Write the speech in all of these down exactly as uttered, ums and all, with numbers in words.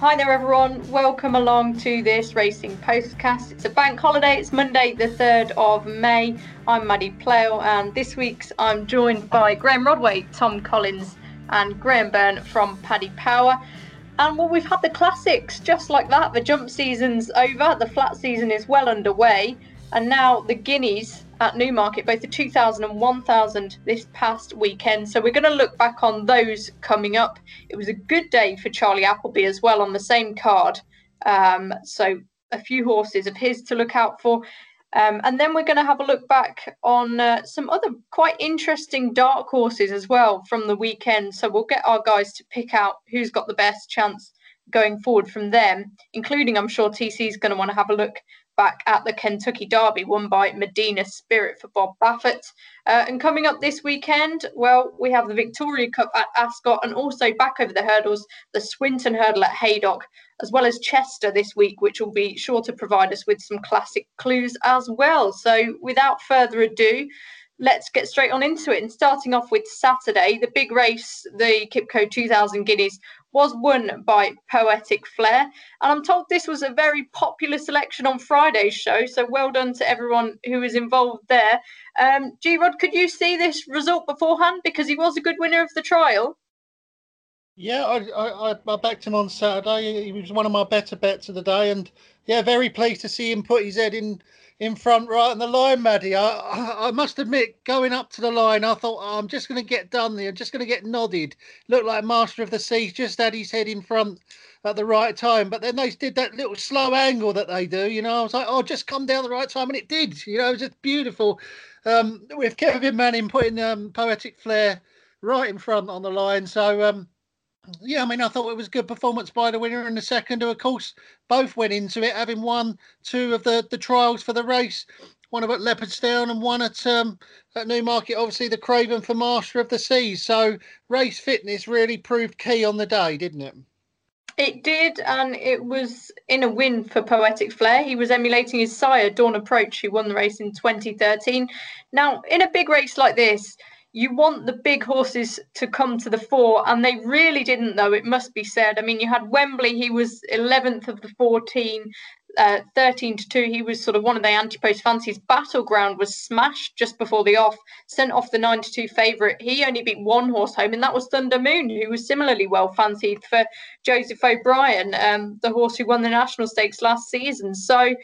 Hi there everyone, welcome along to this Racing Postcast. It's a bank holiday, it's Monday the third of May. I'm Maddie Plale and this week's I'm joined by Graham Rodway, Tom Collins and Graham Byrne from Paddy Power. And well, we've had the classics just like that. The jump season's over, the flat season is well underway, and now the Guineas at Newmarket, both the two thousand and one thousand this past weekend. So we're going to look back on those coming up. It was a good day for Charlie Appleby as well on the same card. Um, so a few horses of his to look out for. Um, and then we're going to have a look back on uh, some other quite interesting dark horses as well from the weekend. So we'll get our guys to pick out who's got the best chance going forward from them, including, I'm sure T C's going to want to have a look back at the Kentucky Derby won by Medina Spirit for Bob Baffert. Uh, and coming up this weekend, well, we have the Victoria Cup at Ascot and also back over the hurdles, the Swinton Hurdle at Haydock, as well as Chester this week, which will be sure to provide us with some classic clues as well. So without further ado, let's get straight on into it. And starting off with Saturday, the big race, the Kipco two thousand Guineas, was won by Poetic Flare. And I'm told this was a very popular selection on Friday's show, so well done to everyone who was involved there. Um, G-Rod, could you see this result beforehand? Because he was a good winner of the trial. Yeah, I, I, I backed him on Saturday. He was one of my better bets of the day. And, yeah, very pleased to see him put his head in, in front right on the line, Maddie. I, I, I must admit, going up to the line, I thought, oh, I'm just going to get done there. I'm just going to get nodded. Looked like Master of the Seas just had his head in front at the right time. But then they did that little slow angle that they do, you know. I was like, oh, just come down the right time. And it did, you know, it was just beautiful. Um, with Kevin Manning putting um, Poetic Flare right in front on the line. So, um, yeah, I mean, I thought it was a good performance by the winner in the second, who, of course, both went into it, having won two of the, the trials for the race, one at Leopardstown and one at um, at Newmarket, obviously the Craven for Master of the Seas. So race fitness really proved key on the day, didn't it? It did, and it was in a win for Poetic Flare. He was emulating his sire, Dawn Approach, who won the race in twenty thirteen. Now, in a big race like this, you want the big horses to come to the fore, and they really didn't, though, it must be said. I mean, you had Wembley, he was eleventh of the fourteen, uh, thirteen to two. He was sort of one of the anti-post fancies. Battleground was smashed just before the off, sent off the nine to two favourite. He only beat one horse home, and that was Thunder Moon, who was similarly well fancied for Joseph O'Brien, um, the horse who won the National Stakes last season. So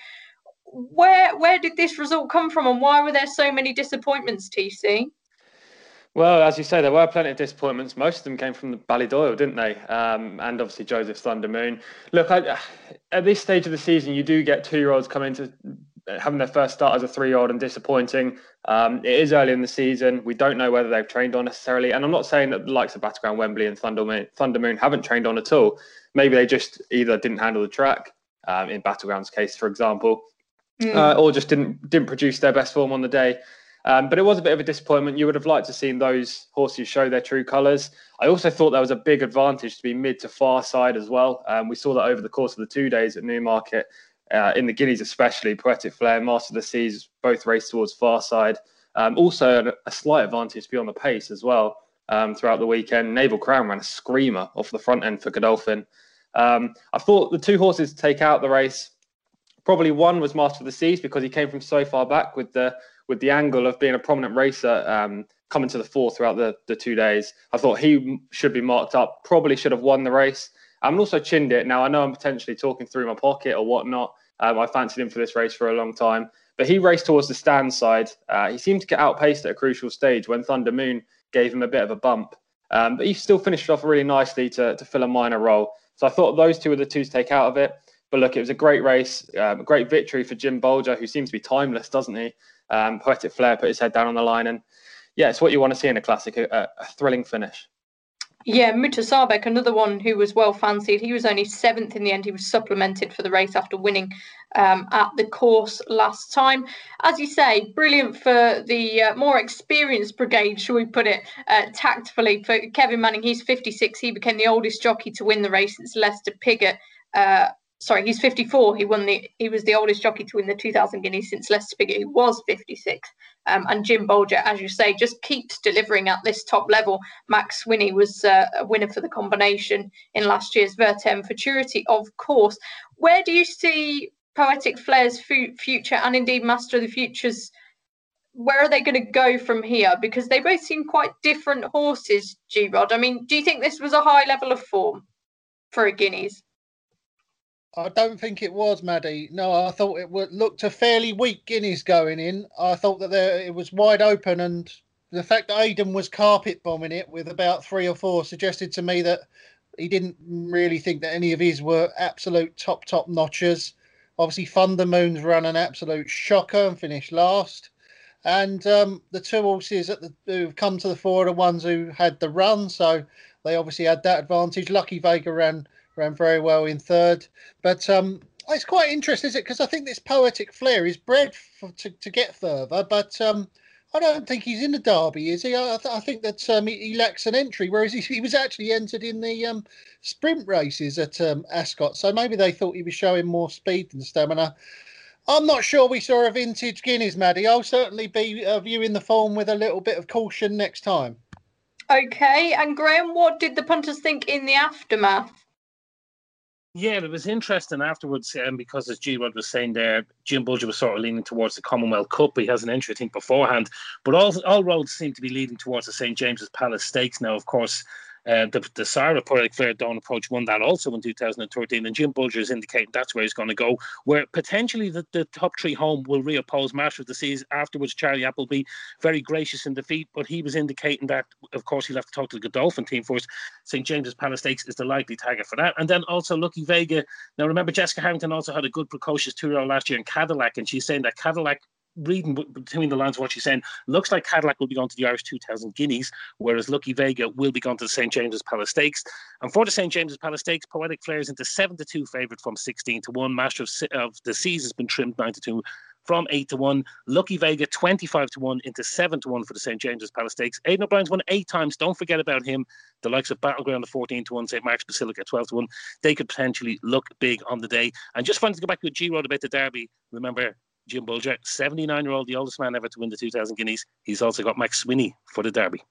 where where did this result come from, and why were there so many disappointments, T C? Well, as you say, there were plenty of disappointments. Most of them came from the Ballydoyle, didn't they? Um, and obviously Joseph Thunder Moon. Look, I, at this stage of the season, you do get two-year-olds come into having their first start as a three-year-old and disappointing. Um, it is early in the season. We don't know whether they've trained on necessarily. And I'm not saying that the likes of Battleground, Wembley and Thunder Moon, Thunder Moon haven't trained on at all. Maybe they just either didn't handle the track, um, in Battleground's case, for example, mm. uh, or just didn't didn't produce their best form on the day. Um, but it was a bit of a disappointment. You would have liked to have seen those horses show their true colours. I also thought there was a big advantage to be mid to far side as well. Um, we saw that over the course of the two days at Newmarket, uh, in the Guineas especially. Poetic Flare, Master of the Seas, both raced towards far side. Um, also a, a slight advantage to be on the pace as well um, throughout the weekend. Naval Crown ran a screamer off the front end for Godolphin. Um, I thought the two horses to take out the race, probably one was Master of the Seas because he came from so far back with the with the angle of being a prominent racer um, coming to the fore throughout the, the two days. I thought he should be marked up, probably should have won the race. I'm also chinned it. Now, I know I'm potentially talking through my pocket or whatnot. Um, I fancied him for this race for a long time. But he raced towards the stand side. Uh, he seemed to get outpaced at a crucial stage when Thunder Moon gave him a bit of a bump. Um, but he still finished off really nicely to, to fill a minor role. So I thought those two were the two to take out of it. But look, it was a great race, um, a great victory for Jim Bolger, who seems to be timeless, doesn't he? Um, Poetic Flare put his head down on the line, and yeah, it's what you want to see in a classic, a, a thrilling finish. Yeah, Mutasabek, another one who was well fancied. He was only seventh in the end. He was supplemented for the race after winning um, at the course last time. As you say, brilliant for the uh, more experienced brigade, shall we put it uh, tactfully, for Kevin Manning. He's fifty-six. He became the oldest jockey to win the race since Lester Piggott. Uh, sorry, he's fifty-four. He won the. He was the oldest jockey to win the two thousand Guineas since Lester Piggott, who was fifty-six. Um, and Jim Bolger, as you say, just keeps delivering at this top level. Max Swinney was uh, a winner for the combination in last year's Vertem Futurity, of course. Where do you see Poetic Flair's f- future, and indeed Master of the Futures? Where are they going to go from here? Because they both seem quite different horses, G-Rod. I mean, do you think this was a high level of form for a Guineas? I don't think it was, Maddie. No, I thought it would looked a fairly weak Guineas going in. I thought that there, it was wide open, and the fact that Aidan was carpet bombing it with about three or four suggested to me that he didn't really think that any of his were absolute top, top notchers. Obviously, Thunder Moon's run an absolute shocker and finished last. And um, the two horses at the, who've come to the fore are the ones who had the run, so they obviously had that advantage. Lucky Vega ran ran very well in third. But um, it's quite interesting, isn't it? Because I think this Poetic Flair is bred for, to, to get further, but um, I don't think he's in the Derby, is he? I, th- I think that um, he, he lacks an entry, whereas he, he was actually entered in the um, sprint races at um, Ascot, so maybe they thought he was showing more speed than stamina. I'm not sure we saw a vintage Guineas, Maddie. I'll certainly be uh, viewing the form with a little bit of caution next time. Okay, and Graham, what did the punters think in the aftermath? Yeah, it was interesting afterwards um, because, as G-Rod was saying there, Jim Bolger was sort of leaning towards the Commonwealth Cup. He has an entry, I think, beforehand. But all, all roads seem to be leading towards the Saint James's Palace Stakes now, of course. Uh, the the Sire of Poetic Flair, Dawn Approach, won that also in two thousand thirteen, and Jim Bolger is indicating that's where he's going to go, where potentially the, the top three home will reoppose Master of the Seas. Afterwards, Charlie Appleby, very gracious in defeat, but he was indicating that, of course, he'll have to talk to the Godolphin team first. Saint James's Palace Stakes is the likely target for that. And then also Lucky Vega. Now, remember, Jessica Harrington also had a good precocious two-year-old last year in Cadillac, and she's saying that Cadillac, reading between the lines of what she's saying, looks like Cadillac will be going to the Irish two thousand Guineas, whereas Lucky Vega will be going to the Saint James's Palace Stakes. And for the Saint James's Palace Stakes, Poetic Flair is into seven to two favourite from sixteen to one. Master of, of the Seas has been trimmed nine to two from eight to one. Lucky Vega twenty-five to one into seven to one for the Saint James's Palace Stakes. Aidan O'Brien's won eight times. Don't forget about him. The likes of Battleground at fourteen to one, Saint Mark's Basilica at twelve to one. They could potentially look big on the day. And just wanted to go back to a G-Rod about the Derby. Remember, Jim Bolger, seventy-nine-year-old, the oldest man ever to win the two thousand Guineas. He's also got Max Swinney for the Derby.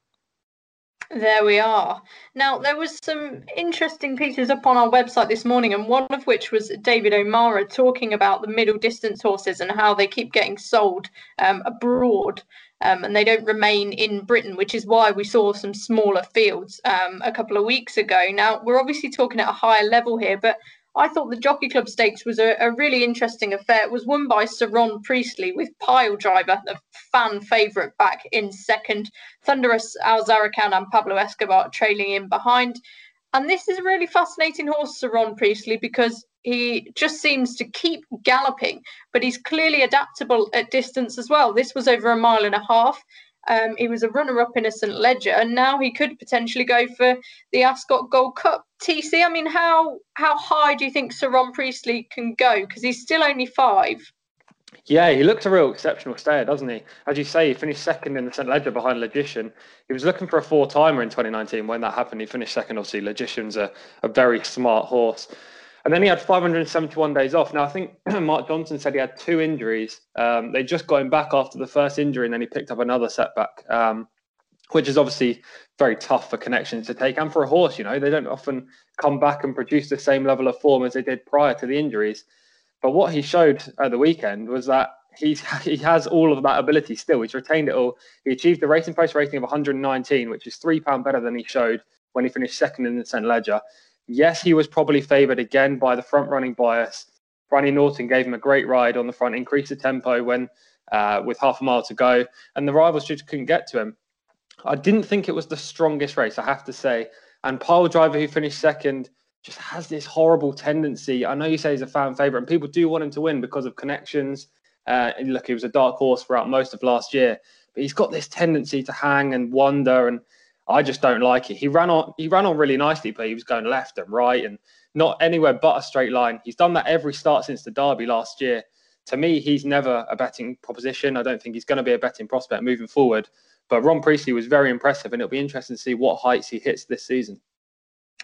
There we are. Now, there was some interesting pieces up on our website this morning, and one of which was David O'Mara talking about the middle distance horses and how they keep getting sold um, abroad um, and they don't remain in Britain, which is why we saw some smaller fields um, a couple of weeks ago. Now, we're obviously talking at a higher level here, but I thought the Jockey Club Stakes was a, a really interesting affair. It was won by Sir Ron Priestley with Pile Driver, the fan favourite, back in second. Thunderous Al Zarakan and Pablo Escobar trailing in behind. And this is a really fascinating horse, Sir Ron Priestley, because he just seems to keep galloping, but he's clearly adaptable at distance as well. This was over a mile and a half. Um, he was a runner-up in a Saint Leger, and now he could potentially go for the Ascot Gold Cup. T C, I mean, how how high do you think Sir Ron Priestley can go? Because he's still only five. Yeah, he looked a real exceptional stayer, doesn't he? As you say, he finished second in the Saint Leger behind Logician. He was looking for a four-timer in twenty nineteen. When that happened, he finished second. Obviously, Logician's a, a very smart horse. And then he had five hundred seventy-one days off. Now, I think Mark Johnson said he had two injuries. Um, they just got him back after the first injury, and then he picked up another setback, um, which is obviously very tough for Connections to take. And for a horse, you know, they don't often come back and produce the same level of form as they did prior to the injuries. But what he showed at the weekend was that he's, he has all of that ability still. He's retained it all. He achieved the Racing Post rating of one hundred nineteen, which is three pounds better than he showed when he finished second in the Saint Leger. Yes, he was probably favoured again by the front-running bias. Bryony Norton gave him a great ride on the front, increased the tempo when uh, with half a mile to go, and the rivals just couldn't get to him. I didn't think it was the strongest race, I have to say. And Pile Driver, who finished second, just has this horrible tendency. I know you say he's a fan favourite, and people do want him to win because of Connections. Uh, and look, he was a dark horse throughout most of last year, but he's got this tendency to hang and wander, and I just don't like it. He ran on he ran on really nicely, but he was going left and right and not anywhere but a straight line. He's done that every start since the Derby last year. To me, he's never a betting proposition. I don't think he's going to be a betting prospect moving forward. But Ron Priestley was very impressive, and it'll be interesting to see what heights he hits this season.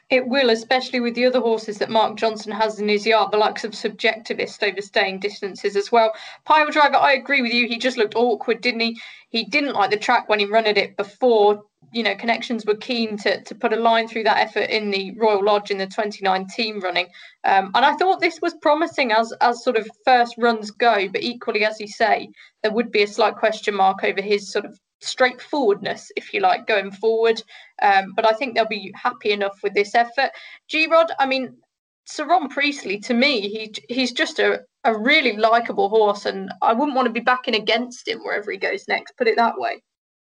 It will, especially with the other horses that Mark Johnson has in his yard, the likes of Subjectivist over staying distances as well. Pile Driver, I agree with you. He just looked awkward, didn't he? He didn't like the track when he run at it before. You know, Connections were keen to, to put a line through that effort in the Royal Lodge in the twenty nineteen running. Um, and I thought this was promising as, as sort of first runs go, but equally, as you say, there would be a slight question mark over his sort of straightforwardness, if you like, going forward. Um, but I think they'll be happy enough with this effort. G-Rod, I mean, Sir Ron Priestley, to me, he he's just a, a really likeable horse, and I wouldn't want to be backing against him wherever he goes next, put it that way.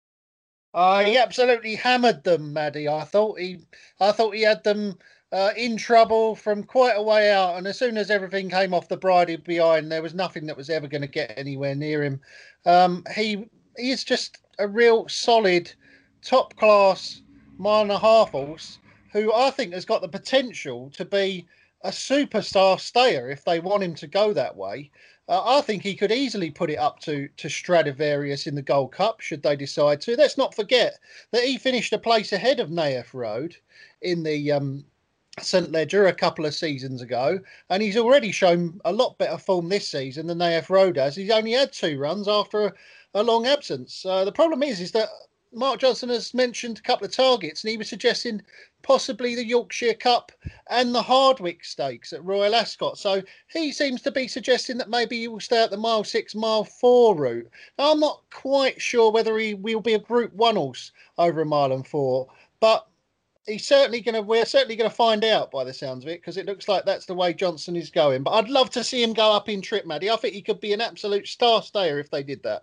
Uh, he absolutely hammered them, Maddie. I thought he, I thought he had them uh, in trouble from quite a way out, and as soon as everything came off the bridle behind, there was nothing that was ever going to get anywhere near him. Um, he he is just a real solid, top class mile and a half horse who I think has got the potential to be a superstar stayer if they want him to go that way. Uh, I think he could easily put it up to, to Stradivarius in the Gold Cup, should they decide to. Let's not forget that he finished a place ahead of Naif Road in the um, Saint Ledger a couple of seasons ago, and he's already shown a lot better form this season than Naif Road has. He's only had two runs after a, a long absence. Uh, the problem is, is that Mark Johnson has mentioned a couple of targets, and he was suggesting possibly the Yorkshire Cup and the Hardwick Stakes at Royal Ascot. So he seems to be suggesting that maybe he will stay at the mile six, mile four route. Now, I'm not quite sure whether he will be a Group One horse over a mile and four, but he's certainly going to. We're certainly going to find out by the sounds of it, because it looks like that's the way Johnson is going. But I'd love to see him go up in trip, Maddie. I think he could be an absolute star stayer if they did that.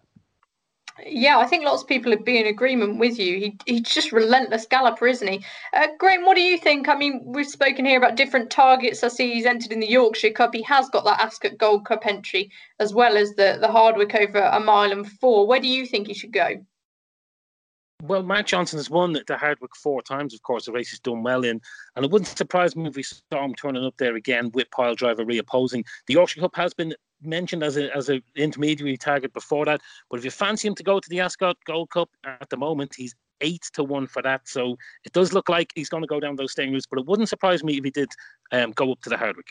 Yeah, I think lots of people would be in agreement with you. He he's just relentless galloper, isn't he? Uh, Graham, what do you think? I mean, we've spoken here about different targets. I see he's entered in the Yorkshire Cup. He has got that Ascot Gold Cup entry, as well as the, the Hardwick over a mile and four. Where do you think he should go? Well, Mark Johnson has won the Hardwick four times, of course. The race he's done well in. And it wouldn't surprise me if we saw him turning up there again with Pile Driver reopposing. The Yorkshire Cup has been mentioned as a as an intermediary target before that. But if you fancy him to go to the Ascot Gold Cup at the moment, he's eight to one for that. So it does look like he's going to go down those staying routes. But it wouldn't surprise me if he did um, go up to the Hardwick.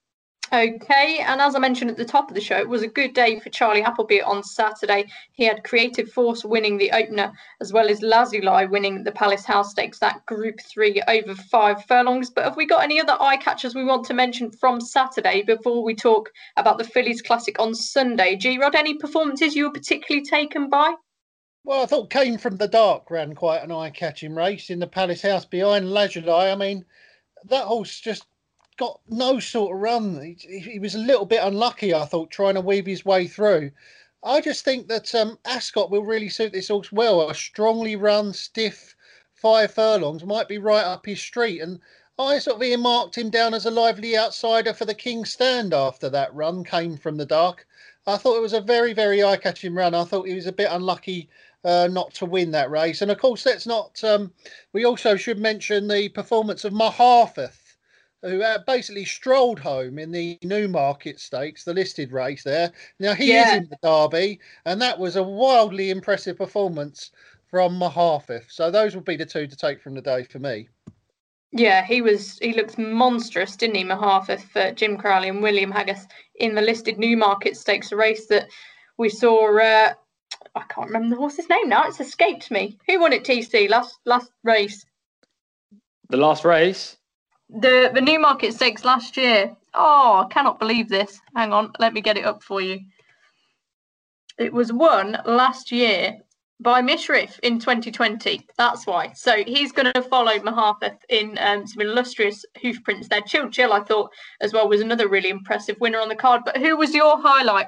Okay, and as I mentioned at the top of the show, it was a good day for Charlie Appleby on Saturday. He had Creative Force winning the opener, as well as Lazuli winning the Palace House Stakes, that Group three over five furlongs. But have we got any other eye catchers we want to mention from Saturday before we talk about the Fillies Classic on Sunday? G-Rod, any performances you were particularly taken by? Well, I thought Came From the Dark ran quite an eye-catching race in the Palace House behind Lazuli. I mean, that horse just got no sort of run. He, he was a little bit unlucky, I thought, trying to weave his way through. I just think that um, Ascot will really suit this horse well. A strongly run, stiff five furlongs might be right up his street. And I sort of earmarked him down as a lively outsider for the King's Stand after that run Came From the Dark. I thought it was a very, very eye-catching run. I thought he was a bit unlucky uh, not to win that race. And of course, that's not... Um, we also should mention the performance of Mahathir, who uh, basically strolled home in the Newmarket Stakes, the listed race there. Now, he yeah. is in the Derby, and that was a wildly impressive performance from Mahathir. So those would be the two to take from the day for me. Yeah, he was. He looked monstrous, didn't he, Mahathir, for Jim Crowley and William Haggas in the listed Newmarket Stakes, a race that we saw... Uh, I can't remember the horse's name now. It's escaped me. Who won it, T C, last last race? The last race? The the Newmarket Stakes last year. Oh, I cannot believe this. Hang on, let me get it up for you. It was won last year by Mishrif in twenty twenty. That's why. So he's going to follow Mahathir in um, some illustrious hoof prints there. Chill Chill, I thought, as well, was another really impressive winner on the card. But who was your highlight?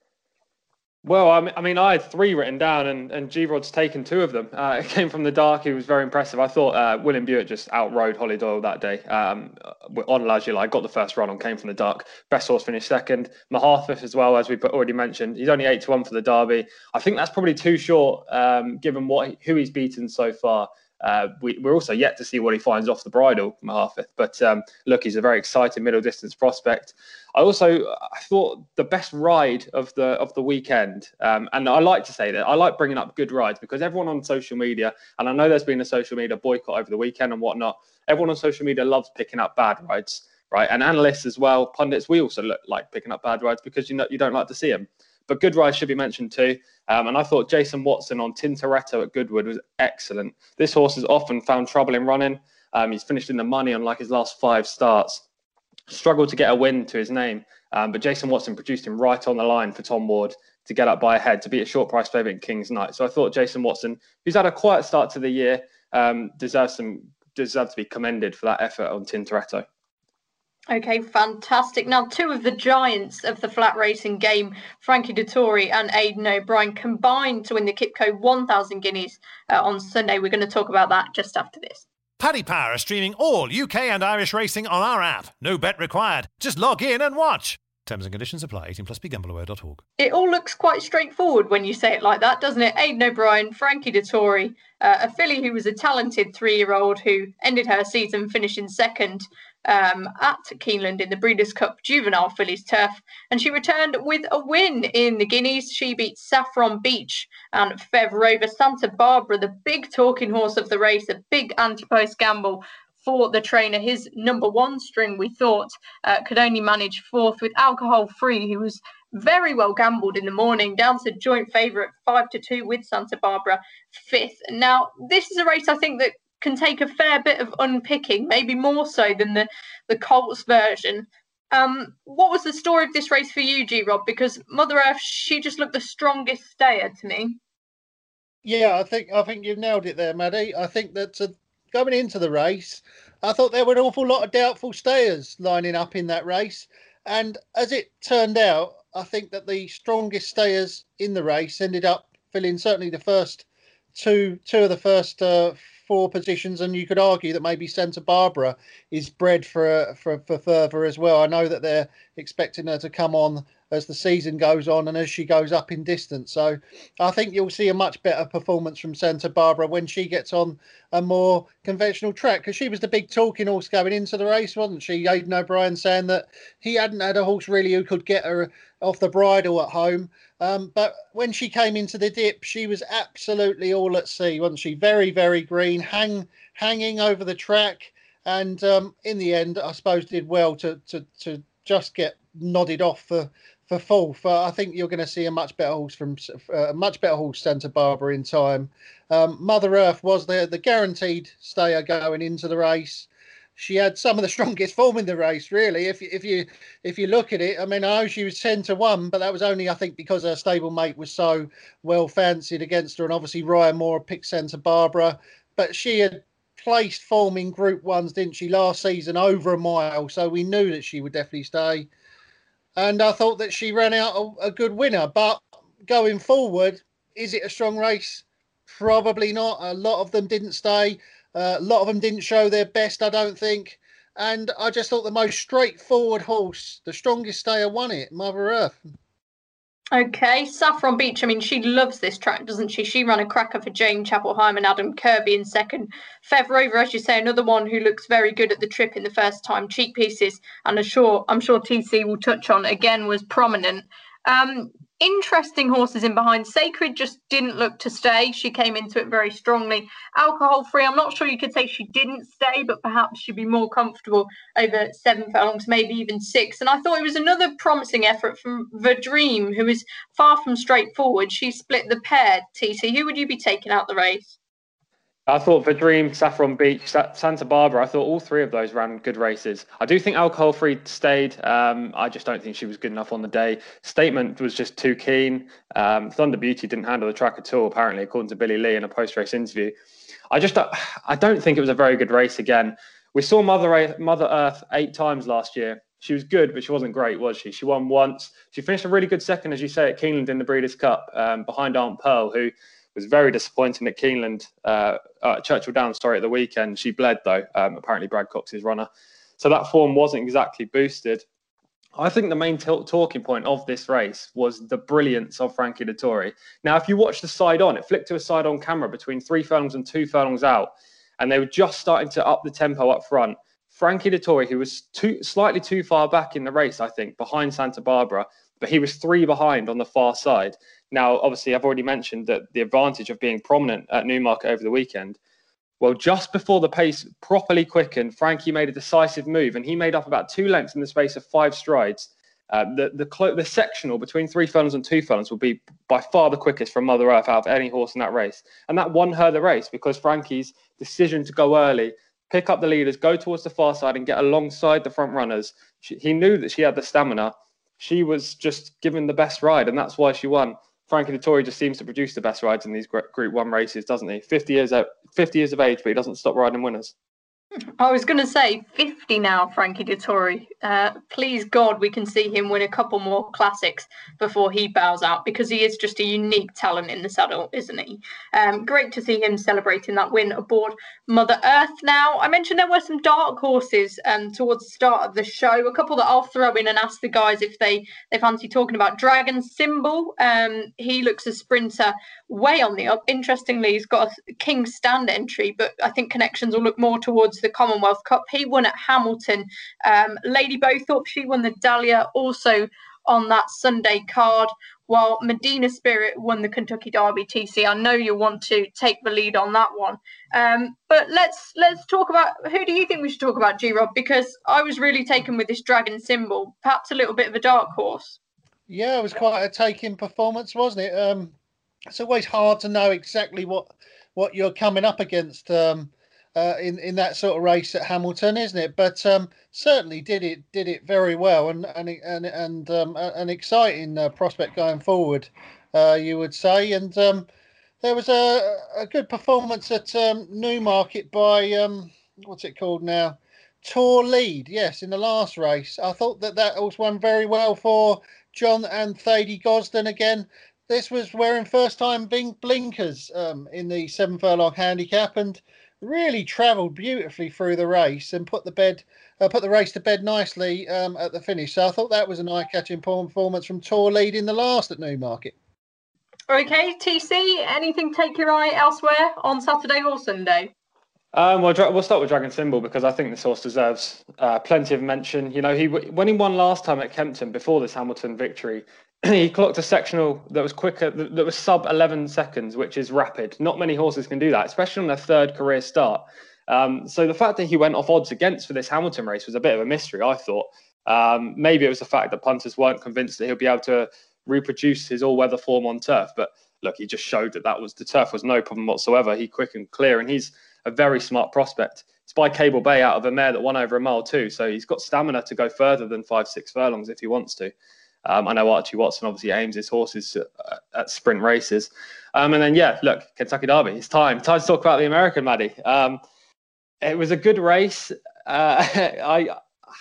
Well, I mean, I had three written down, and, and G-Rod's taken two of them. Uh, it Came From the Dark. He was very impressive. I thought uh, William Buick just outrode Holly Doyle that day um, on Lazuli. I got the first run on Came From the Dark. Best horse finished second. Mahathir as well, as we already mentioned. He's only eight to one for the Derby. I think that's probably too short, um, given what who he's beaten so far. Uh, we, we're also yet to see what he finds off the bridle, Mahathir. But um, look, he's a very exciting middle distance prospect. I also I thought the best ride of the of the weekend, um, and I like to say that I like bringing up good rides because everyone on social media, and I know there's been a social media boycott over the weekend and whatnot. Everyone on social media loves picking up bad rides, right? And analysts as well, pundits, we also look like picking up bad rides because you know you don't like to see them. But good rides should be mentioned too. Um, and I thought Jason Watson on Tintoretto at Goodwood was excellent. This horse has often found trouble in running. Um, he's finished in the money on like his last five starts. Struggled to get a win to his name. Um, but Jason Watson produced him right on the line for Tom Ward to get up by a head to be a short price favourite in King's Knight. So I thought Jason Watson, who's had a quiet start to the year, um, deserves some deserves to be commended for that effort on Tintoretto. Okay, fantastic. Now, two of the giants of the flat racing game, Frankie Dettori and Aidan O'Brien, combined to win the Kipco one thousand guineas uh, on Sunday. We're going to talk about that just after this. Paddy Power are streaming all U K and Irish racing on our app. No bet required. Just log in and watch. Terms and conditions apply. eighteen plus be gamble aware dot org. It all looks quite straightforward when you say it like that, doesn't it? Aidan O'Brien, Frankie Dettori, uh, a filly who was a talented three-year-old who ended her season finishing second um, at Keeneland in the Breeders' Cup Juvenile Fillies Turf, and she returned with a win in the Guineas. She beat Saffron Beach and Fev Rover. Santa Barbara, the big talking horse of the race, a big anti-post gamble for the trainer. His number one string, we thought, uh, could only manage fourth with Alcohol Free, who was very well gambled in the morning, down to joint favourite five to two with Santa Barbara fifth. Now, this is a race I think that can take a fair bit of unpicking, maybe more so than the, the Colts version. Um, what was the story of this race for you, G Rob? Because Mother Earth, she just looked the strongest stayer to me. Yeah, I think I think you've nailed it there, Maddie. I think that uh, going into the race, I thought there were an awful lot of doubtful stayers lining up in that race. And as it turned out, I think that the strongest stayers in the race ended up filling certainly the first two, two of the first uh, four positions. And you could argue that maybe Santa Barbara is bred for, for, for further as well. I know that they're expecting her to come on as the season goes on and as she goes up in distance. So I think you'll see a much better performance from Santa Barbara when she gets on a more conventional track, because she was the big talking horse going into the race, wasn't she? Aidan O'Brien saying that he hadn't had a horse really who could get her off the bridle at home. Um, but when she came into the dip, she was absolutely all at sea, wasn't she? Very, very green, hang, hanging over the track. And um, in the end, I suppose did well to, to, to just get nodded off for For fourth. uh, I think you're going to see a much better horse from uh, a much better horse Santa Barbara in time. Um, Mother Earth was the the guaranteed stayer going into the race. She had some of the strongest form in the race, really. If you, if you if you look at it, I mean, I know she was ten to one, but that was only, I think, because her stablemate was so well fancied against her, and obviously Ryan Moore picked Santa Barbara, but she had placed form in Group Ones, didn't she, last season over a mile, so we knew that she would definitely stay. And I thought that she ran out a, a good winner. But going forward, is it a strong race? Probably not. A lot of them didn't stay. Uh, a lot of them didn't show their best, I don't think. And I just thought the most straightforward horse, the strongest stayer, won it, Mother Earth. Okay, Saffron Beach, I mean, she loves this track, doesn't she? She ran a cracker for Jane Chapelheim and Adam Kirby in second. Fev Rover, as you say, another one who looks very good at the trip in the first time. Cheek Pieces, and I'm sure, I'm sure T C will touch on, again, was prominent. Um, interesting horses in behind. Sacred just didn't look to stay. She came into it very strongly. Alcohol Free, I'm not sure you could say she didn't stay, but perhaps she'd be more comfortable over seven furlongs, maybe even six. And I thought it was another promising effort from Verdream, who is far from straightforward. She split the pair. T C, who would you be taking out the race? I thought for Dream, Saffron Beach, Santa Barbara, I thought all three of those ran good races. I do think Alcohol Free stayed. Um, I just don't think she was good enough on the day. Statement was just too keen. Um, Thunder Beauty didn't handle the track at all, apparently, according to Billy Lee in a post-race interview. I just don't, I don't think it was a very good race again. We saw Mother, Mother Earth eight times last year. She was good, but she wasn't great, was she? She won once. She finished a really good second, as you say, at Keeneland in the Breeders' Cup, um, behind Aunt Pearl, who was very disappointing at Keeneland, uh, uh, Churchill Downs, sorry, at the weekend. She bled, though, um, apparently Brad Cox's runner. So that form wasn't exactly boosted. I think the main t- talking point of this race was the brilliance of Frankie Dettori. Now, if you watch the side on, it flicked to a side on camera between three furlongs and two furlongs out, and they were just starting to up the tempo up front. Frankie Dettori, who was too, slightly too far back in the race, I think, behind Santa Barbara, but he was three behind on the far side. Now, obviously, I've already mentioned that the advantage of being prominent at Newmarket over the weekend. Well, just before the pace properly quickened, Frankie made a decisive move, and he made up about two lengths in the space of five strides. Uh, the the, clo- the sectional between three furlongs and two furlongs will be by far the quickest from Mother Earth out of any horse in that race. And that won her the race because Frankie's decision to go early, pick up the leaders, go towards the far side and get alongside the front runners. She, he knew that she had the stamina. She was just given the best ride, and that's why she won. Frankie Dettori just seems to produce the best rides in these Group One races, doesn't he? fifty years, fifty years of age, but he doesn't stop riding winners. I was going to say fifty now, Frankie Dettori. Uh, please God, we can see him win a couple more classics before he bows out, because he is just a unique talent in the saddle, isn't he? Um, great to see him celebrating that win aboard Mother Earth. Now, I mentioned there were some dark horses um, towards the start of the show, a couple that I'll throw in and ask the guys if they, they fancy talking about. Dragon Symbol, um, he looks a sprinter way on the up. Interestingly, he's got a King's Stand entry, but I think connections will look more towards the Commonwealth Cup. He won at Hamilton. Um, Lady Bowthorpe, she won the Dahlia also on that Sunday card, while Medina Spirit won the Kentucky Derby. T C, I know you want to take the lead on that one. Um, but let's let's talk about, who do you think we should talk about, G-Rob? Because I was really taken with this Dragon Symbol, perhaps a little bit of a dark horse. Yeah, it was quite a taking performance, wasn't it? Um, it's always hard to know exactly what what you're coming up against um, uh, in in that sort of race at Hamilton, isn't it? But um, certainly did it did it very well, and and and and um, an exciting uh, prospect going forward, uh, you would say. And um, there was a a good performance at um, Newmarket by um, what's it called now? Tour Lead, yes, in the last race. I thought that that was won very well for John and Thady Gosden again. This was wearing first-time blinkers um, in the seven furlong handicap, and really travelled beautifully through the race and put the bed, uh, put the race to bed nicely um, at the finish. So I thought that was an eye-catching performance from Tour Lead in the last at Newmarket. Okay, T C, anything take your eye elsewhere on Saturday or Sunday? Um, well, we'll start with Dragon Symbol because I think this horse deserves uh, plenty of mention. You know, he when he won last time at Kempton before this Hamilton victory, he clocked a sectional that was quicker, that was sub eleven seconds, which is rapid. Not many horses can do that, especially on their third career start. Um, so the fact that he went off odds against for this Hamilton race was a bit of a mystery, I thought. Um, maybe it was the fact that punters weren't convinced that he'll be able to reproduce his all-weather form on turf. But look, he just showed that that was the turf was no problem whatsoever. He quick and clear, and he's a very smart prospect. It's by Cable Bay out of a mare that won over a mile too, so he's got stamina to go further than five, six furlongs if he wants to. Um, I know Archie Watson obviously aims his horses at, at sprint races. Um, and then, yeah, look, Kentucky Derby, it's time. Time to talk about the American, Maddie. Um, it was a good race. Uh, I,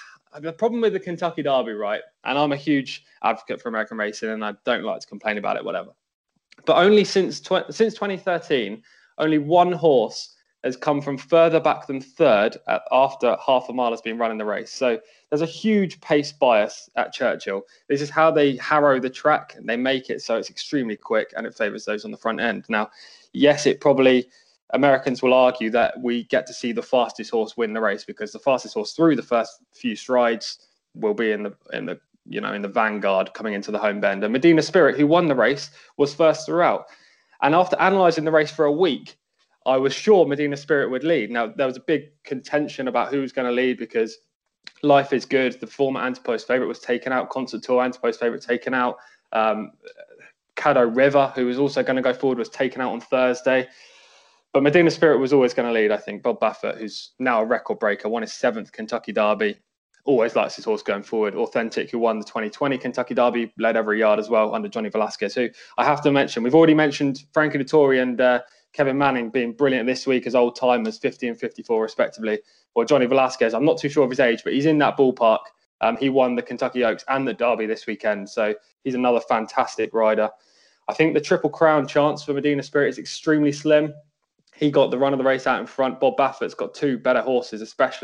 I the problem with the Kentucky Derby, right, and I'm a huge advocate for American racing and I don't like to complain about it, whatever. But only since tw- since twenty thirteen, only one horse has come from further back than third at, after half a mile has been run in the race. So there's a huge pace bias at Churchill. This is how they harrow the track and they make it so it's extremely quick and it favours those on the front end. Now, yes, it probably, Americans will argue that we get to see the fastest horse win the race because the fastest horse through the first few strides will be in the in the you know in the vanguard coming into the home bend. And Medina Spirit, who won the race, was first throughout. And after analysing the race for a week, I was sure Medina Spirit would lead. Now, there was a big contention about who was going to lead because Life is Good, the former Antipost favourite, was taken out. Concert Tour, Antipost favourite, taken out. Um, Caddo River, who was also going to go forward, was taken out on Thursday. But Medina Spirit was always going to lead, I think. Bob Baffert, who's now a record breaker, won his seventh Kentucky Derby. Always likes his horse going forward. Authentic, who won the twenty twenty Kentucky Derby, led every yard as well under Johnny Velasquez, who I have to mention. We've already mentioned Frankie Dettori and uh, Kevin Manning being brilliant this week as old timers, fifty and fifty-four respectively. Or Johnny Velasquez, I'm not too sure of his age, but he's in that ballpark. Um, he won the Kentucky Oaks and the Derby this weekend. So he's another fantastic rider. I think the Triple Crown chance for Medina Spirit is extremely slim. He got the run of the race out in front. Bob Baffert's got two better horses, especially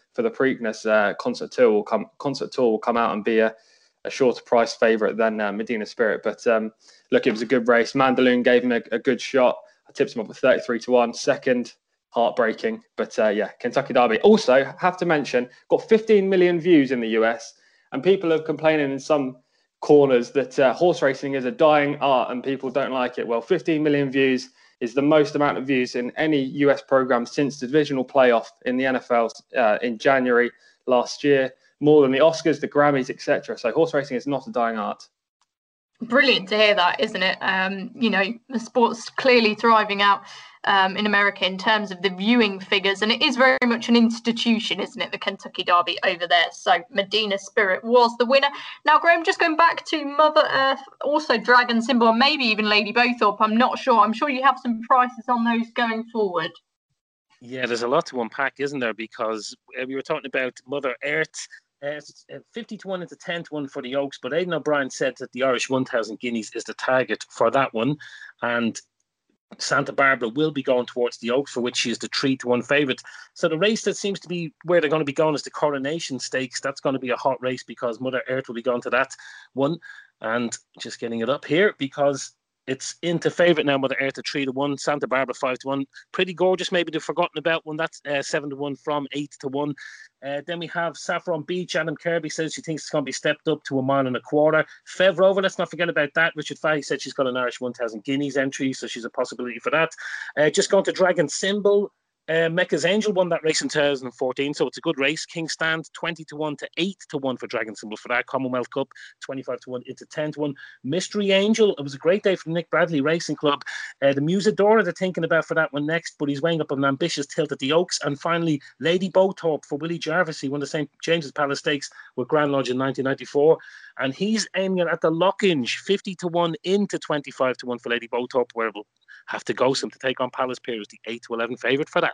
for the Preakness, uh, Concert Tour will come. Concert Tour will come out and be a, a shorter price favourite than uh, Medina Spirit. But um, look, it was a good race. Mandaloun gave him a, a good shot. I tipped him up at thirty-three to one. Second, heartbreaking. But uh, yeah, Kentucky Derby. Also, have to mention, got fifteen million views in the U S, and people are complaining in some corners that uh, horse racing is a dying art and people don't like it. Well, fifteen million views is the most amount of views in any U S program since the divisional playoff in the N F L uh, in January last year, more than the Oscars, the Grammys, et cetera. So horse racing is not a dying art. Brilliant to hear that, isn't it? Um, you know, the sport's clearly thriving out um, in America in terms of the viewing figures, and it is very much an institution, isn't it, the Kentucky Derby over there? So Medina Spirit was the winner. Now, Graham, just going back to Mother Earth, also Dragon Symbol, and maybe even Lady Bowthorpe, I'm not sure. I'm sure you have some prices on those going forward. Yeah, there's a lot to unpack, isn't there? Because uh, we were talking about Mother Earth. Uh, fifty to one into ten to one for the Oaks, but Aidan O'Brien said that the Irish one thousand guineas is the target for that one, and Santa Barbara will be going towards the Oaks, for which she is the three to one favourite. So the race that seems to be where they're going to be going is the Coronation Stakes. That's going to be a hot race because Mother Earth will be going to that one, and just getting it up here because it's into favourite now. Mother Earth at three to one, Santa Barbara five to one. Pretty Gorgeous, maybe the forgotten about one. That's uh, seven to one from eight to one. Uh, then we have Saffron Beach. Adam Kirby says she thinks it's going to be stepped up to a mile and a quarter. Fev Rover, let's not forget about that. Richard Fahey said she's got an Irish one thousand guineas entry, so she's a possibility for that. Uh, just going to Dragon Symbol. Uh, Mecca's Angel won that race in two thousand fourteen, so it's a good race. King Stand twenty to one to eight to one for Dragon Symbol for that. Commonwealth Cup twenty-five to one into ten to one. Mystery Angel, it was a great day for Nick Bradley Racing Club. Uh, the Musadora they're thinking about for that one next, but he's weighing up an ambitious tilt at the Oaks. And finally, Lady Bowthorpe for Willie Jarvis. He won the Saint James's Palace Stakes with Grand Lodge in nineteen ninety-four. And he's aiming at the Lockinge, fifty to one into twenty-five to one for Lady Bowthorpe, where we'll have to go some to take on Palace Pier as the eight to eleven favourite for that.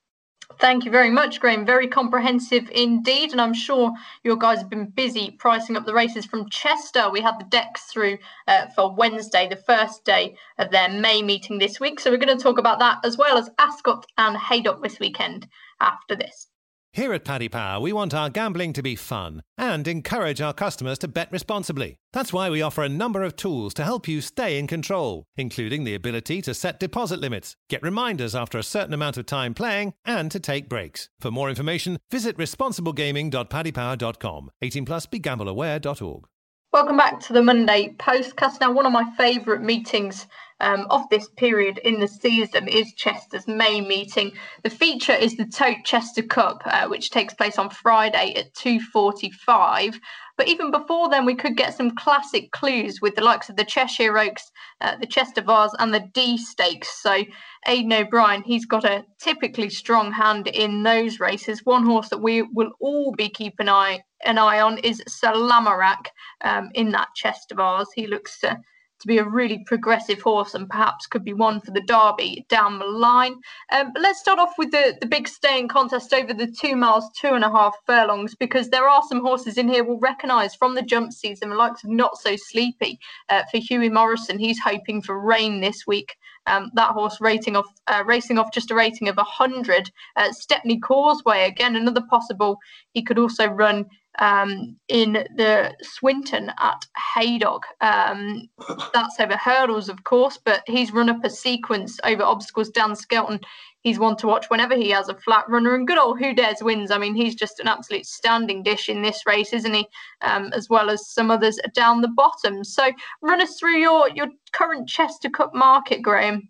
Thank you very much, Graham. Very comprehensive indeed. And I'm sure your guys have been busy pricing up the races from Chester. We had the decks through uh, for Wednesday, the first day of their May meeting this week. So we're going to talk about that as well as Ascot and Haydock this weekend after this. Here at Paddy Power, we want our gambling to be fun and encourage our customers to bet responsibly. That's why we offer a number of tools to help you stay in control, including the ability to set deposit limits, get reminders after a certain amount of time playing, and to take breaks. For more information, visit responsible gaming dot paddy power dot com. eighteen plus, be gamble aware dot org. Welcome back to the Monday Postcast. Now, one of my favourite meetings um, of this period in the season is Chester's May meeting. The feature is the Tote Chester Cup, uh, which takes place on Friday at two forty-five. But even before then, we could get some classic clues with the likes of the Cheshire Oaks, uh, the Chester Vase and the D Stakes. So Aidan O'Brien, he's got a typically strong hand in those races. One horse that we will all be keeping an eye, an eye on is Salamarak um, in that Chester Vase. He looks to, to be a really progressive horse and perhaps could be one for the Derby down the line. Um, but let's start off with the, the big staying contest over the two miles, two and a half furlongs, because there are some horses in here we'll recognise from the jump season, the likes of Not So Sleepy uh, for Hughie Morrison. He's hoping for rain this week. Um, that horse rating off, uh, racing off just a rating of one hundred. Uh, Stepney Causeway, again, another possible. He could also run um, in the Swinton at Haydock. Um, that's over hurdles, of course, but he's run up a sequence over obstacles. Dan Skelton, he's one to watch whenever he has a flat runner. And good old Who Dares wins. I mean, he's just an absolute standing dish in this race, isn't he? Um, as well as some others down the bottom. So run us through your, your current Chester Cup market, Graham.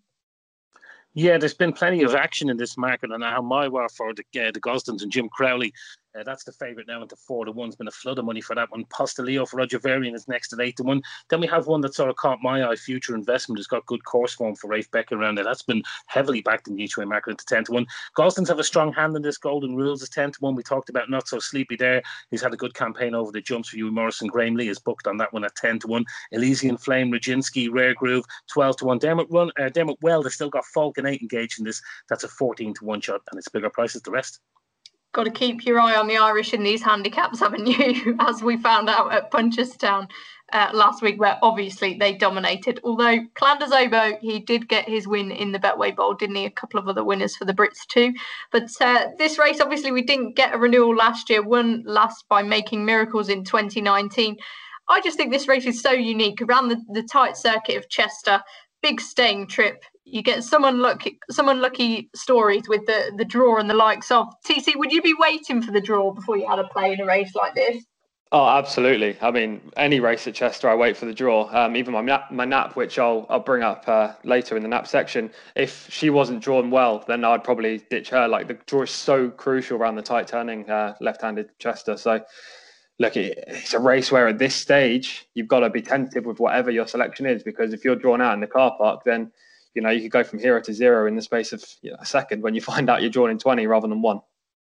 Yeah, there's been plenty of action in this market, and now my war for the, uh, the Gosdens and Jim Crowley. Uh, that's the favourite now into four to one. It's been a flood of money for that one. Postilio for Roger Varian is next at eight to one. Then we have one that sort of caught my eye, Future Investment. Has got good course form for Rafe Becker around there. That's been heavily backed in the each way market into ten to one. Gosdens have a strong hand in this. Golden Rules is ten to one. We talked about Not So Sleepy there. He's had a good campaign over the jumps for Hughie Morrison. Graham Lee is booked on that one at ten to one. Elysian Flame, Rajinsky, Rare Groove, twelve to one. Dermot Run, uh, Dermot Well, they've still got Falcon eight engaged in this. That's a fourteen to one shot, and it's bigger prices the rest. Got to keep your eye on the Irish in these handicaps, haven't you? As we found out at Punchestown uh, last week, where obviously they dominated. Although Clanders Obo, he did get his win in the Betway Bowl, didn't he? A couple of other winners for the Brits too. But uh, this race, obviously, we didn't get a renewal last year. Won last by Making Miracles in twenty nineteen. I just think this race is so unique around the, the tight circuit of Chester. Big staying trip. You get some unlucky, some unlucky stories with the, the draw and the likes of. T C, would you be waiting for the draw before you had a play in a race like this? Oh, absolutely. I mean, any race at Chester, I wait for the draw. Um, even my nap, my nap, which I'll I'll bring up uh, later in the nap section. If she wasn't drawn well, then I'd probably ditch her. Like, the draw is so crucial around the tight turning uh, left-handed Chester. So, look, it's a race where at this stage, you've got to be tentative with whatever your selection is, because if you're drawn out in the car park, then, you know, you could go from hero to zero in the space of, you know, a second when you find out you're drawn in twenty rather than one.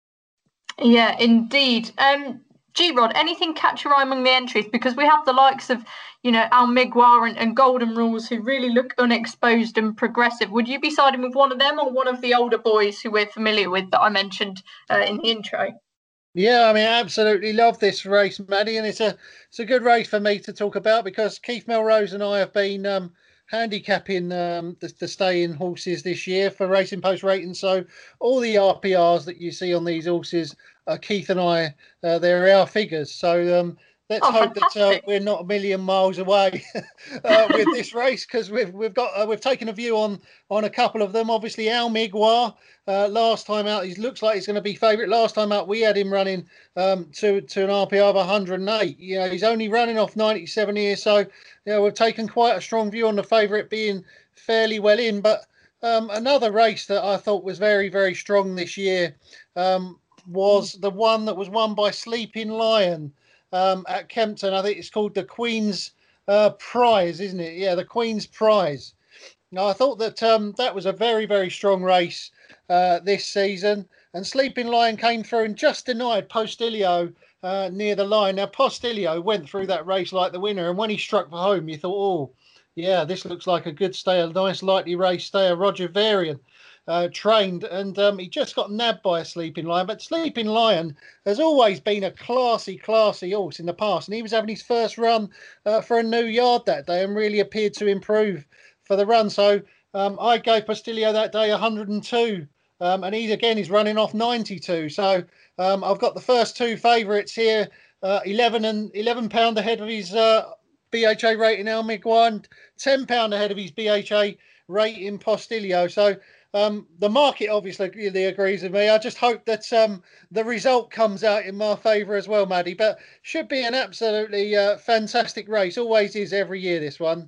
Yeah, indeed. Um, G-Rod, anything catch your eye among the entries? Because we have the likes of, you know, Al Migwar and, and Golden Rules, who really look unexposed and progressive. Would you be siding with one of them or one of the older boys who we're familiar with that I mentioned uh, in the intro? Yeah, I mean, I absolutely love this race, Maddie, and it's a it's a good race for me to talk about because Keith Melrose and I have been um, handicapping um, the, the stay-in horses this year for Racing Post Rating. So all the R P Rs that you see on these horses, uh, Keith and I, uh, they're our figures. So um, let's oh, hope fantastic. that uh, we're not a million miles away uh, with this race, because we've we've got uh, we've taken a view on on a couple of them. Obviously, Al Migwar. Uh, last time out, he looks like he's going to be favourite. Last time out, we had him running um, to to an R P R of one hundred eight. You know, he's only running off ninety-seven here, so you know, we've taken quite a strong view on the favourite being fairly well in. But um, another race that I thought was very, very strong this year um, was the one that was won by Sleeping Lion um, at Kempton. I think it's called the Queen's uh, Prize, isn't it? Yeah, the Queen's Prize. Now, I thought that um, that was a very, very strong race uh, this season. And Sleeping Lion came through and just denied Postilio uh, near the line. Now, Postilio went through that race like the winner. And when he struck for home, you thought, oh, yeah, this looks like a good stay, a nice lightly race stayer. Roger Varian uh, trained, and um, he just got nabbed by a Sleeping Lion. But Sleeping Lion has always been a classy, classy horse in the past. And he was having his first run uh, for a new yard that day and really appeared to improve for the run. So um, I gave Postilio that day one hundred and two, um, and he again is running off ninety-two. So um, I've got the first two favourites here, uh, eleven and eleven pound ahead of his uh, B H A rating Al Migwar, and ten pound ahead of his B H A rating Postilio. So um, the market obviously really agrees with me. I just hope that um, the result comes out in my favour as well, Maddie. But should be an absolutely uh, fantastic race. Always is every year, this one.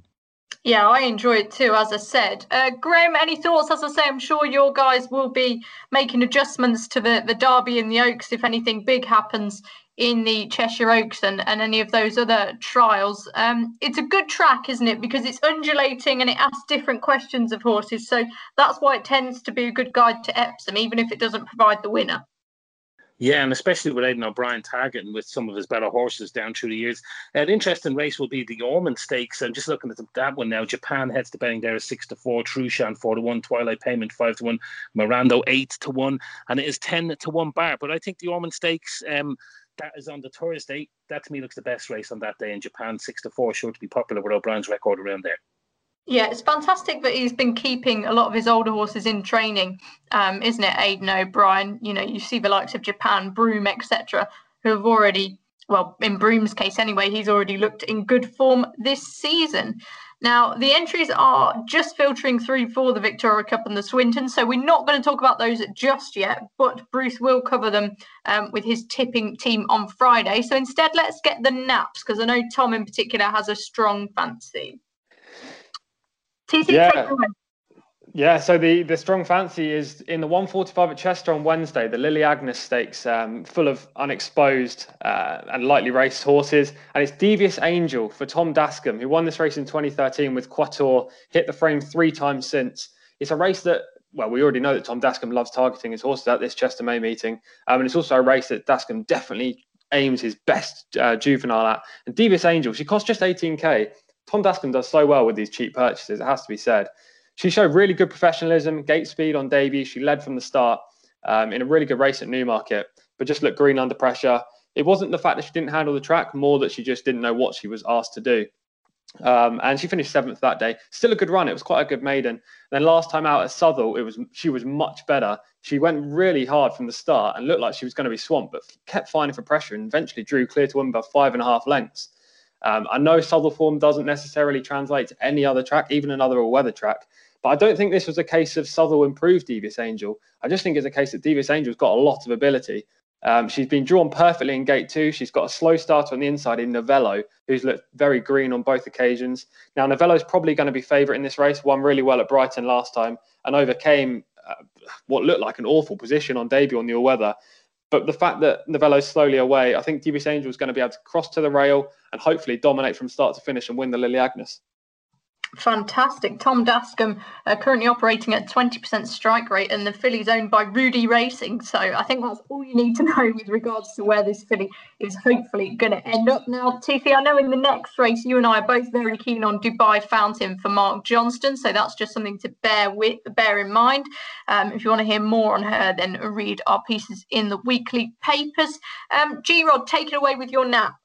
Yeah, I enjoy it too, as I said. Uh, Graham, any thoughts? As I say, I'm sure your guys will be making adjustments to the, the Derby and the Oaks if anything big happens in the Cheshire Oaks and, and any of those other trials. Um, it's a good track, isn't it? Because it's undulating and it asks different questions of horses. So that's why it tends to be a good guide to Epsom, even if it doesn't provide the winner. Yeah, and especially with Aidan O'Brien targeting with some of his better horses down through the years. An interesting race will be the Ormond Stakes. I'm just looking at that one now. Japan heads to betting there is six to four, Trushan four to one, Twilight Payment five to one, Mirando eight to one, and it is ten to one bar. But I think the Ormond Stakes, um, that is on the Thursday. That to me looks the best race on that day in Japan. Six to four, sure to be popular with O'Brien's record around there. Yeah, it's fantastic that he's been keeping a lot of his older horses in training, um, isn't it, Aidan O'Brien? You know, you see the likes of Japan, Broome, et cetera, who have already, well, in Broome's case anyway, he's already looked in good form this season. Now, the entries are just filtering through for the Victoria Cup and the Swinton, so we're not going to talk about those just yet, but Bruce will cover them um, with his tipping team on Friday. So instead, let's get the naps, because I know Tom in particular has a strong fancy. T C, yeah. Yeah, so the, the strong fancy is in the one forty-five at Chester on Wednesday, the Lily Agnes Stakes, um, full of unexposed uh, and lightly raced horses. And it's Devious Angel for Tom Dascombe, who won this race in twenty thirteen with Quator, hit the frame three times since. It's a race that, well, we already know that Tom Dascombe loves targeting his horses at this Chester May meeting. Um, and it's also a race that Dascombe definitely aims his best uh, juvenile at. And Devious Angel, she cost just eighteen K. Tom Dascombe does so well with these cheap purchases, it has to be said. She showed really good professionalism, gate speed on debut. She led from the start um, in a really good race at Newmarket, but just looked green under pressure. It wasn't the fact that she didn't handle the track, more that she just didn't know what she was asked to do. Um, and she finished seventh that day. Still a good run. It was quite a good maiden. Then last time out at Southall, it was she was much better. She went really hard from the start and looked like she was going to be swamped, but kept fighting for pressure and eventually drew clear to win by five and a half lengths. Um, I know Southall form doesn't necessarily translate to any other track, even another all-weather track, but I don't think this was a case of Southall improved Devious Angel. I just think it's a case that Devious Angel's got a lot of ability. Um, she's been drawn perfectly in gate two. She's got a slow starter on the inside in Novello, who's looked very green on both occasions. Now, Novello's probably going to be favourite in this race, won really well at Brighton last time and overcame uh, what looked like an awful position on debut on the all-weather. But the fact that Novello's slowly away, I think Devious Angel is going to be able to cross to the rail and hopefully dominate from start to finish and win the Lily Agnes. Fantastic. Tom Dascombe uh, currently operating at twenty percent strike rate, and the filly's owned by Rudy Racing. So I think that's all you need to know with regards to where this filly is hopefully going to end up. Now, Tiffy, I know in the next race, you and I are both very keen on Dubai Fountain for Mark Johnston. So that's just something to bear with, bear in mind. Um, if you want to hear more on her, then read our pieces in the weekly papers. Um, G-Rod, take it away with your nap.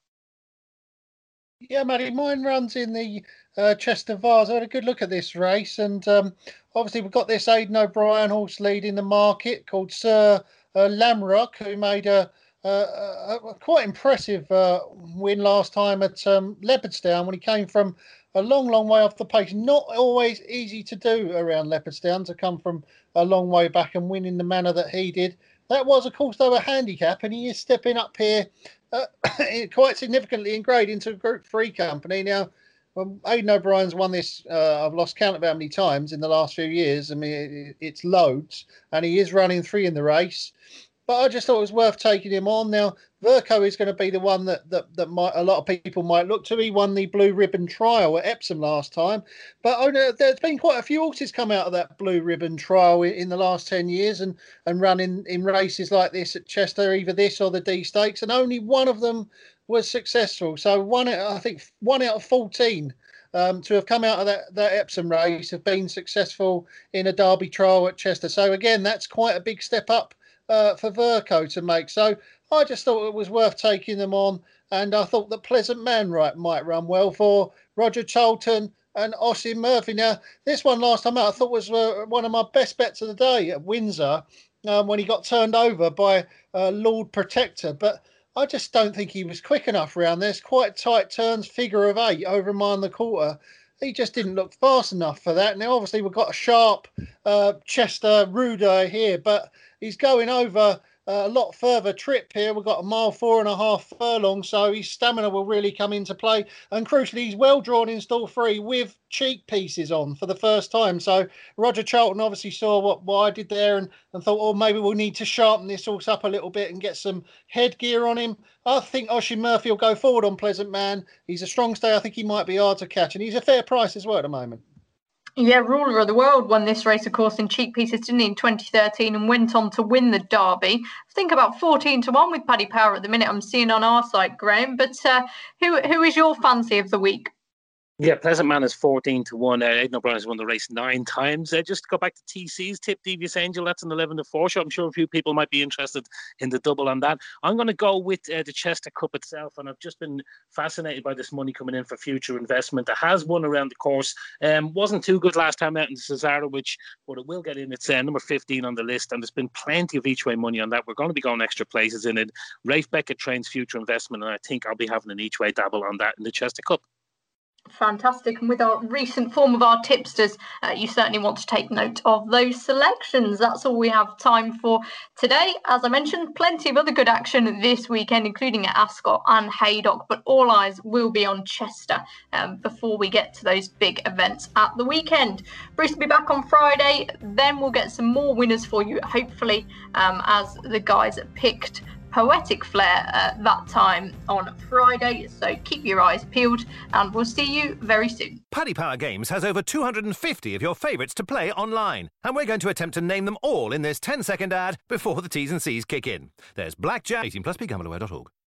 Yeah, Maddie, mine runs in the uh, Chester Vase. I had a good look at this race, and um, obviously we've got this Aidan O'Brien horse leading the market called Sir uh, Lamrock, who made a, a, a, a quite impressive uh, win last time at um, Leopardstown when he came from a long, long way off the pace. Not always easy to do around Leopardstown, to come from a long way back and win in the manner that he did. That was, of course, though, a handicap, and he is stepping up here uh, quite significantly in grade into a Group three company. Now, well, Aidan O'Brien's won this, uh, I've lost count of how many times in the last few years. I mean, it, it's loads, and he is running three in the race. But I just thought it was worth taking him on. Now, Verco is going to be the one that that, that might, a lot of people might look to. He won the Blue Ribbon Trial at Epsom last time. But oh, no, there's been quite a few horses come out of that Blue Ribbon Trial in, in the last ten years and, and run in, in races like this at Chester, either this or the D Stakes. And only one of them was successful. So one, I think one out of fourteen um, to have come out of that, that Epsom race have been successful in a Derby Trial at Chester. So again, that's quite a big step up Uh, for Verco to make. So I just thought it was worth taking them on, and I thought that Pleasant Man right might run well for Roger Charlton and Oisin Murphy. Now, this one last time out I thought was uh, one of my best bets of the day at Windsor um, when he got turned over by uh, Lord Protector, but I just don't think he was quick enough around this. Quite tight turns, figure of eight over a mile and a quarter. He just didn't look fast enough for that. Now, obviously, we've got a sharp uh, Chester Ruder here, but he's going over uh, a lot further trip here. We've got a mile four and a half furlong, so his stamina will really come into play. And crucially, he's well drawn in stall three with cheek pieces on for the first time. So Roger Charlton obviously saw what, what I did there and, and thought, oh, maybe we'll need to sharpen this horse up a little bit and get some headgear on him. I think Oisin Murphy will go forward on Pleasant Man. He's a strong stay. I think he might be hard to catch, and he's a fair price as well at the moment. Yeah, Ruler of the World won this race, of course, in cheap pieces, didn't he, in twenty thirteen, and went on to win the Derby. I think about fourteen to one with Paddy Power at the minute, I'm seeing on our site, Graham. But uh, who who is your fancy of the week? Yeah, Pleasant Man is fourteen to one. Uh, Aidan O'Brien has won the race nine times. Uh, just to go back to T C's tip, Devious Angel, that's an eleven to four shot. I'm sure a few people might be interested in the double on that. I'm going to go with uh, the Chester Cup itself, and I've just been fascinated by this money coming in for future investment. It has won around the course. Um, wasn't too good last time out in Cesarewitch, but it will get in. It's uh, number fifteen on the list, and there's been plenty of each way money on that. We're going to be going extra places in it. Rafe Beckett trains future investment, and I think I'll be having an each way dabble on that in the Chester Cup. Fantastic. And with our recent form of our tipsters, uh, you certainly want to take note of those selections. That's all we have time for today. As I mentioned, plenty of other good action this weekend, including at Ascot and Haydock, but all eyes will be on Chester um, before we get to those big events at the weekend. Bruce will be back on Friday. Then we'll get some more winners for you, hopefully, um, as the guys picked Poetic Flare at uh, that time on Friday, so keep your eyes peeled and we'll see you very soon. Paddy Power Games has over two hundred fifty of your favourites to play online, and we're going to attempt to name them all in this ten second ad before the T's and C's kick in. There's Blackjack, eighteen plus, be gamble aware dot org.